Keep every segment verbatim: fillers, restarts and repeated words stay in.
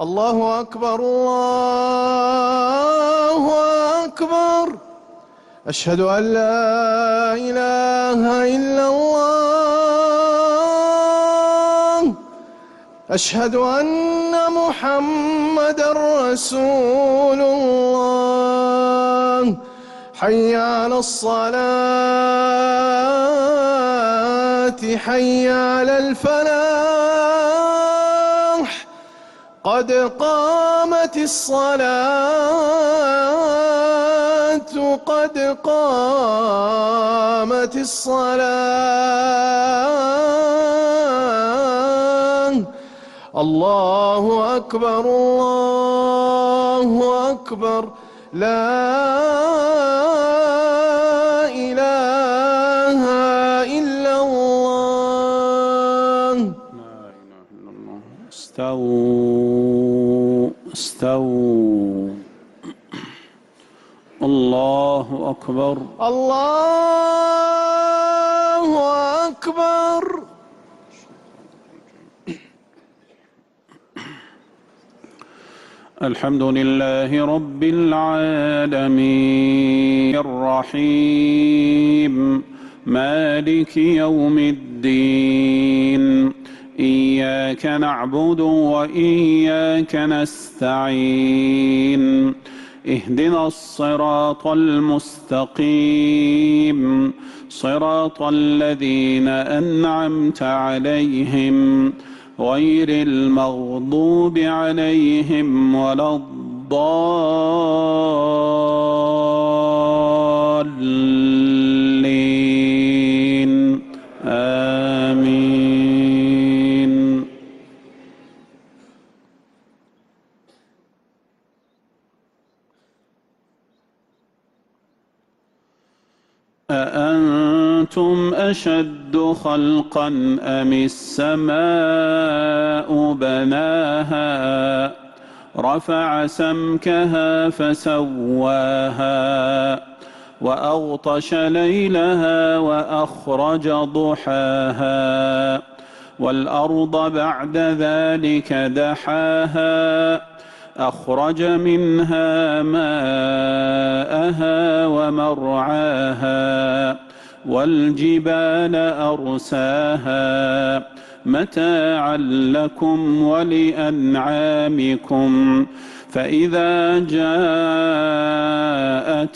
الله أكبر الله أكبر. أشهد أن لا إله إلا الله. أشهد أن محمدًا رسول الله. حي على الصلاة حي على الفلاح. قد قامت الصلاة قد قامت الصلاة. الله أكبر الله أكبر. لا إله إلا الله. لا إله إلا الله. استووا استووا. الله أكبر الله أكبر. الحمد لله رب العالمين الرحيم مالك يوم الدين. إياك نعبد وإياك نستعين. اهدنا الصراط المستقيم صراط الذين أنعمت عليهم غير المغضوب عليهم ولا الضالين. آمين. أأنتم أشد خلقا أم السماء بناها رفع سمكها فسواها وأغطش ليلها وأخرج ضحاها والأرض بعد ذلك دحاها أخرج منها ماءها ومرعاها والجبال أرساها متاعا لكم ولأنعامكم. فإذا جاءت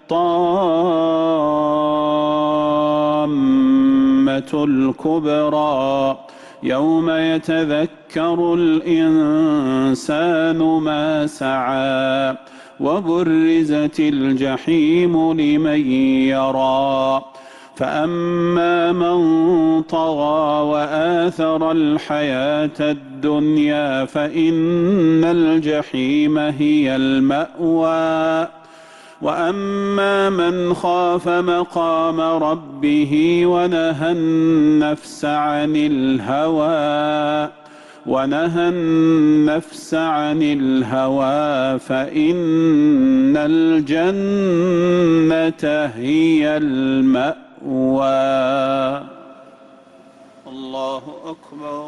الطامة الكبرى يوم يتذكر الإنسان ما سعى وبرزت الجحيم لمن يرى. فأما من طغى وآثر الحياة الدنيا فإن الجحيم هي المأوى. وأما من خاف مقام ربه ونهى النفس عن الهوى ونهى النفس عن الهوى فإن الجنة هي المأوى. الله أكبر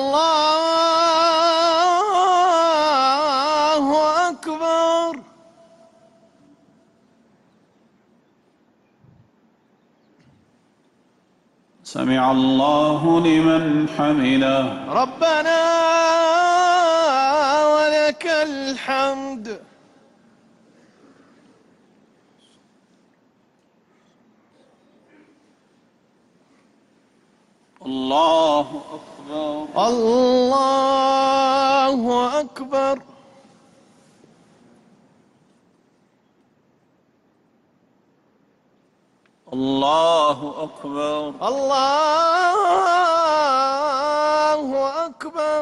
الله أكبر. سمع الله لمن حمده. ربنا ولك الحمد. الله أكبر الله أكبر. الله أكبر الله أكبر.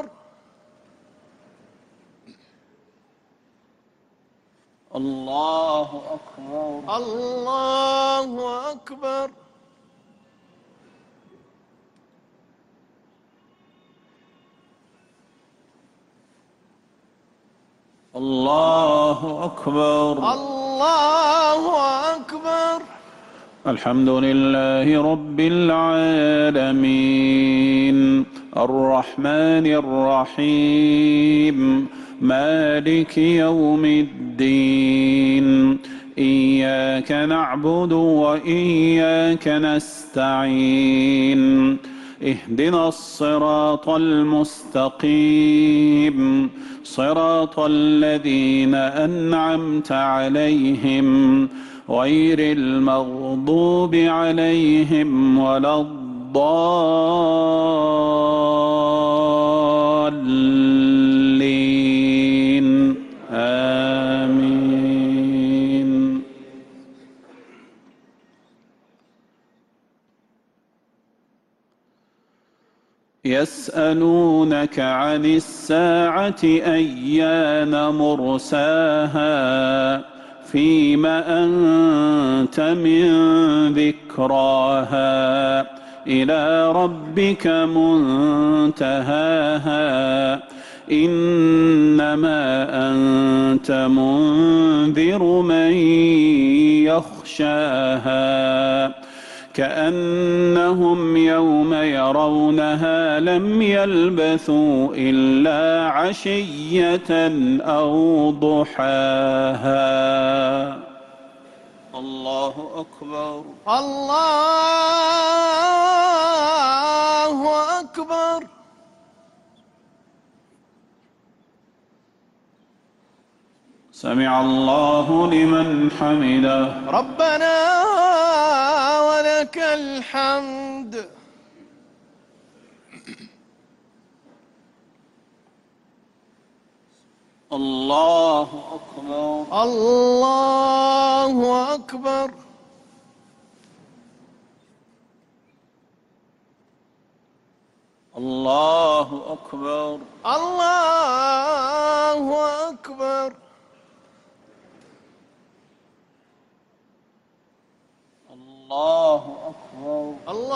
الله أكبر الله أكبر. الله أكبر الله أكبر. الحمد لله رب العالمين الرحمن الرحيم مالك يوم الدين إياك نعبد وإياك نستعين اهدنا الصراط المستقيم صراط الذين أنعمت عليهم غير المغضوب عليهم ولا الضالين آمين. يسألونك عن الساعة أيان مرساها فيم أنت من ذكراها إلى ربك منتهاها إنما أنت منذر من يخشاها كأنهم يوم يرونها لم يلبثوا إلا عشية أو ضحاها. الله أكبر. الله أكبر. سمع الله لمن حمده. ربنا ولك الحمد. الله أكبر. الله أكبر. الله أكبر. الله أكبر. الله أكبر.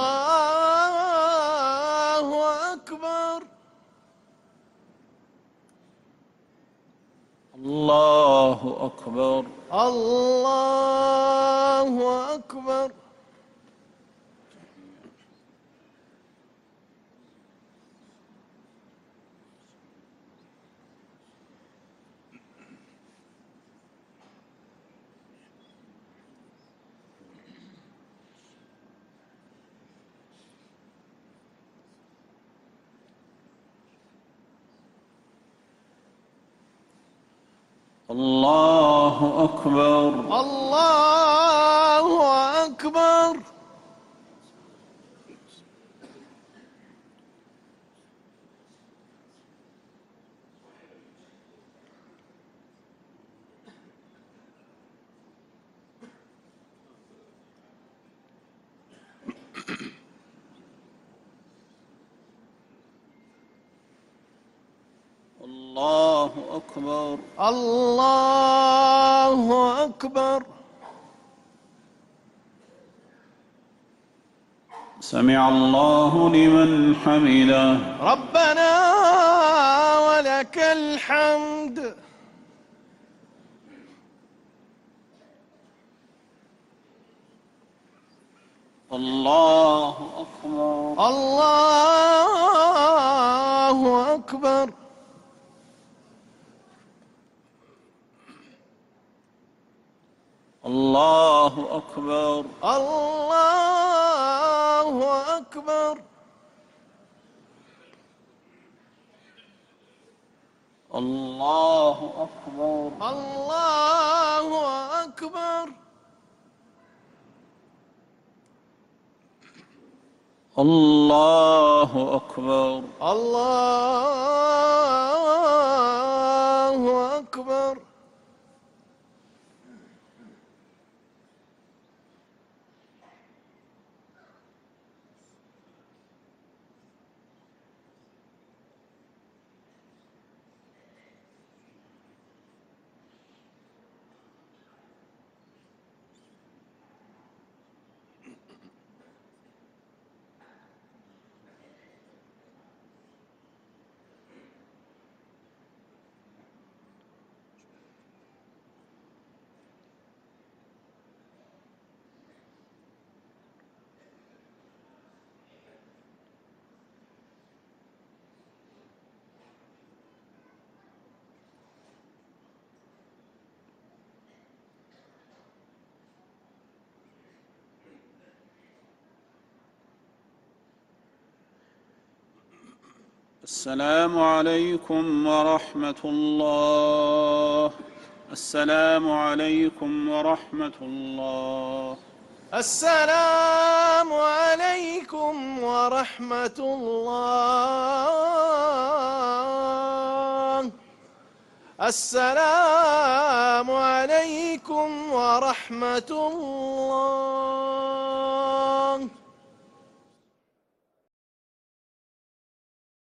الله أكبر. الله أكبر. الله أكبر. الله أكبر. الله أكبر. الله أكبر. الله أكبر. سمع الله لمن حمده. ربنا ولك الحمد. الله أكبر. الله أكبر. الله أكبر. الله أكبر. الله أكبر. الله أكبر. الله أكبر. الله أكبر. السلام عليكم ورحمة الله. السلام عليكم ورحمة الله. السلام عليكم ورحمة الله. السلام عليكم ورحمة الله.